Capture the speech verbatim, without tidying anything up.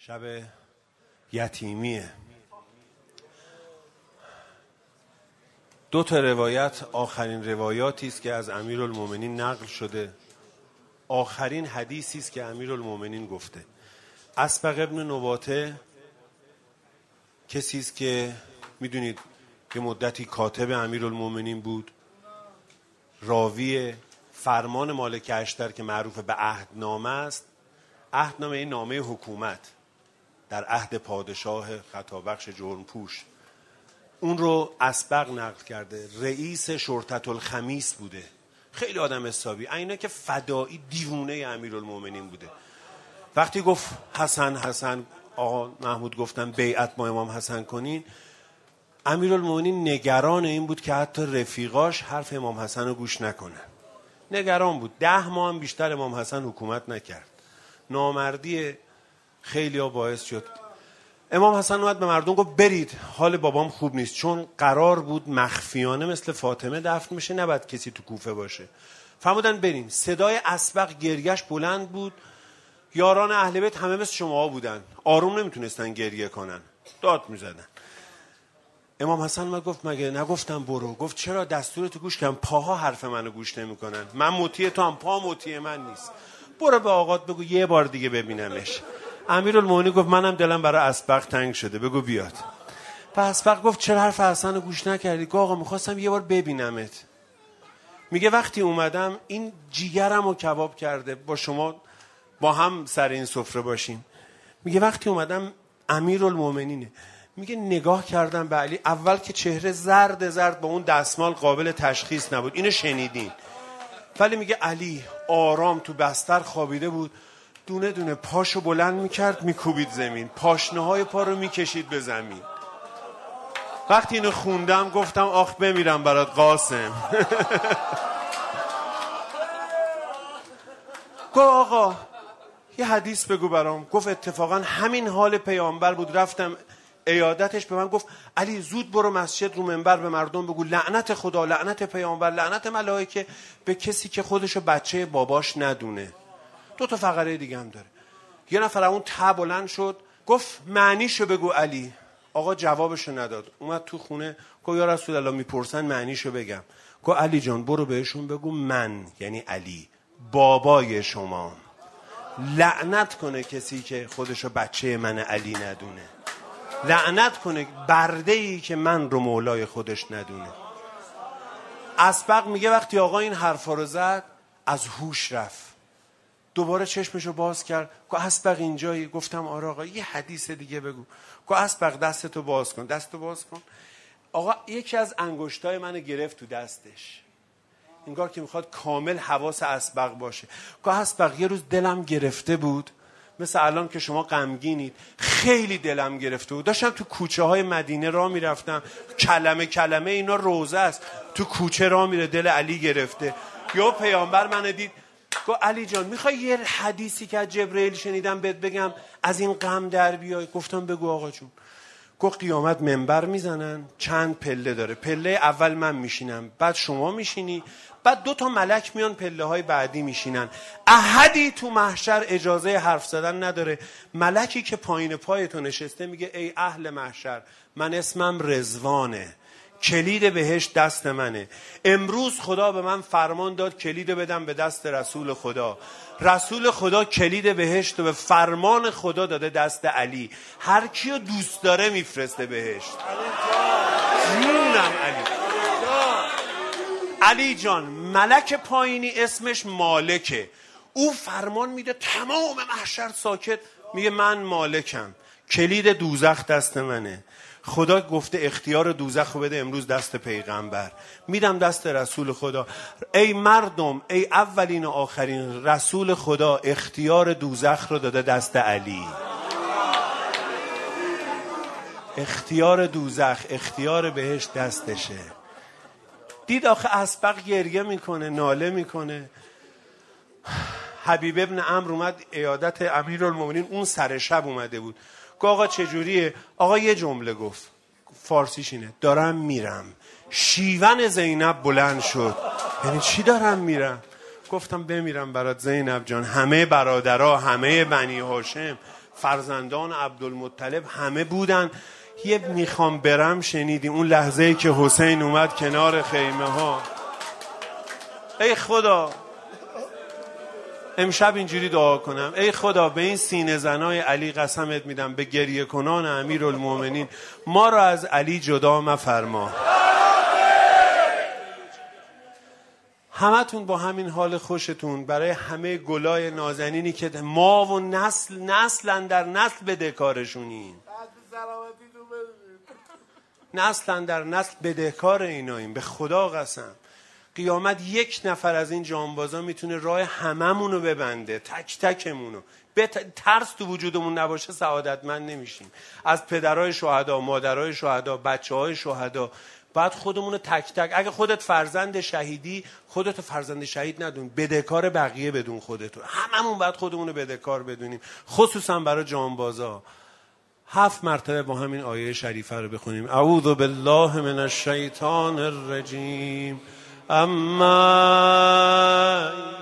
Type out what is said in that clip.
شب یتیمیه. دو تا روایت آخرین روایاتی است که از امیرالمومنین نقل شده، آخرین حدیثی است که امیرالمومنین گفته. اسبق ابن نباته کسی است که میدونید یه مدتی کاتب امیرالمومنین بود، راوی فرمان مالک اشتر که معروف به عهدنامه است. عهدنامه این نامه حکومت در عهد پادشاه خطابخش جرمپوش، اون رو اسبق نقل کرده. رئیس شرطة الخمیس بوده، خیلی آدم حسابی، اینا که فدایی دیوونه امیرالمومنین بوده. وقتی گفت حسن حسن آقا محمود گفتن بیعت با امام حسن کنین، امیرالمومنین نگران این بود که حتی رفیقاش حرف امام حسن رو گوش نکنن. نگران بود. ده ماه هم بیشتر امام حسن حکومت نکرد. نامردی خیلی ها باعث شد امام حسن اومد به مردم گفت برید، حال بابام خوب نیست، چون قرار بود مخفیانه مثل فاطمه دفن میشه، نباید کسی تو کوفه باشه. فرمودن بریم. صدای اسبق گریهش بلند بود. یاران اهل بیت همه مثل شما بودن، آروم نمیتونستن گریه کنن، داد میزدن. امام حسن ما گفت مگه نگفتم برو؟ گفت چرا؟ دستورتو گوش کردم، پاها حرف منو گوش نمیکنن، من مطیع تو هم پا مطیع من نیست، برو به آقات بگو یه بار دیگه ببینمش. امیرالمومنین گفت منم دلم برای اسبق تنگ شده، بگو بیاد. پس اسبق گفت چرا حرف حسن رو گوش نکردی؟ گفت آقا میخواستم یه بار ببینمت. میگه وقتی اومدم این جیگرم رو کباب کرده، با شما با هم سر این سفره باشیم. میگه وقتی اومدم امیرالمومنینه، میگه نگاه کردم به علی، اول که چهره زرد زرد با اون دستمال قابل تشخیص نبود، اینو شنیدین، ولی میگه علی آرام تو بستر خوابیده بود، دونه دونه پاشو بلند میکرد میکوبید زمین، پاشنه های پا رو میکشید به زمین. وقتی اینو خوندم گفتم آخ بمیرم برات قاسم. گفت آقا یه حدیث بگو برام. گفت اتفاقا همین حال پیامبر بود، رفتم عیادتش، به من گفت علی زود برو مسجد رو منبر به مردم بگو لعنت خدا، لعنت پیامبر، لعنت ملائکه به کسی که خودشو بچه باباش ندونه. دو تا فقره دیگه هم داره. یه نفر اون ته بلند شد گفت معنیشو بگو علی. آقا جوابشو نداد. اومد تو خونه گفت یا رسول الله میپرسن معنیشو بگم. گفت علی جان برو بهشون بگو من یعنی علی بابای شما، لعنت کنه کسی که خودشو بچه من علی ندونه، لعنت کنه برده‌ای که من رو مولای خودش ندونه. اسبق میگه وقتی آقا این حرفا رو زد از هوش رفت، دوباره چشمشو باز کرد. گفت اسبق اینجایی؟ گفتم آره آقا یه حدیث دیگه بگو. گفت اسبق دستتو باز کن. دستتو باز کن. آقا یکی از انگشتای منو گرفت تو دستش، انگار که میخواد کامل حواس اسبق باشه. گفت اسبق یه روز دلم گرفته بود، مثل الان که شما غمگینید، خیلی دلم گرفته بود، داشتم تو کوچه های مدینه راه میرفتم، کلمه کلمه اینا روزه است، تو کوچه راه میره، دل علی گرفته. یا پیامبر منو دید گفت علی جان میخوای یه حدیثی که از جبرئیل شنیدم بهت بگم از این غم در بیای؟ گفتم بگو آقا جون. گفت قیامت منبر میزنن، چند پله داره، پله اول من میشینم، بعد شما میشینی، بعد دو تا ملک میان پله های بعدی میشینن، احدی تو محشر اجازه حرف زدن نداره. ملکی که پایین پای تو نشسته میگه ای اهل محشر، من اسمم رضوانه، کلید بهشت دست منه، امروز خدا به من فرمان داد کلید بدم به دست رسول خدا، رسول خدا کلید بهشت به فرمان خدا داده دست علی، هر کیو دوست داره میفرسته بهشت. جونم علی. علی جان ملک پایینی اسمش مالکه، او فرمان میده تمام محشر ساکت، میگه من مالکم، کلید دوزخ دست منه، خدا گفته اختیار دوزخ رو بده امروز دست پیغمبر، میدم دست رسول خدا. ای مردم، ای اولین و آخرین، رسول خدا اختیار دوزخ رو داده دست علی، اختیار دوزخ، اختیار بهش دستشه. دید آخه اسبق گریه میکنه، ناله میکنه. حبیب ابن عمرو اومد عیادت امیرالمومنین، اون سر شب اومده بود. گفت آقا چجوریه؟ آقا یه جمله گفت، فارسیش اینه دارم میرم. شیون زینب بلند شد. یعنی چی دارم میرم؟ گفتم بمیرم برات زینب جان، همه برادرها، همه بنی هاشم فرزندان عبدالمطلب همه بودن. یه میخوام برم شنیدیم اون لحظه‌ای که حسین اومد کنار خیمه ها. ای خدا امشب اینجوری دعا کنم، ای خدا به این سینه زنای علی قسمت میدم، به گریه کنان امیرالمومنین، ما را از علی جدا مفرما. همتون با همین حال خوشتون برای همه گلای نازنینی که ما و نسل نسل در نسل بدهکارشونیم، نسل در نسل بدهکار ایناییم. به خدا قسم قیامت یک نفر از این جانبازا میتونه راه هممونو ببنده، تک تکمونو. به ترس تو وجودمون نباشه سعادتمند نمیشیم. از پدرای شهدا، مادرای شهدا، بچهای شهدا بعد خودمونو تک تک، اگه خودت فرزند شهیدی خودتو فرزند شهید ندون، بدهکار بقیه بدون خودتو. هممون باید خودمونو بدهکار بدونیم، خصوصا برای جانبازا. هفت مرتبه با همین آیه شریفه رو بخونیم. اعوذ بالله من الشیطان الرجیم. اما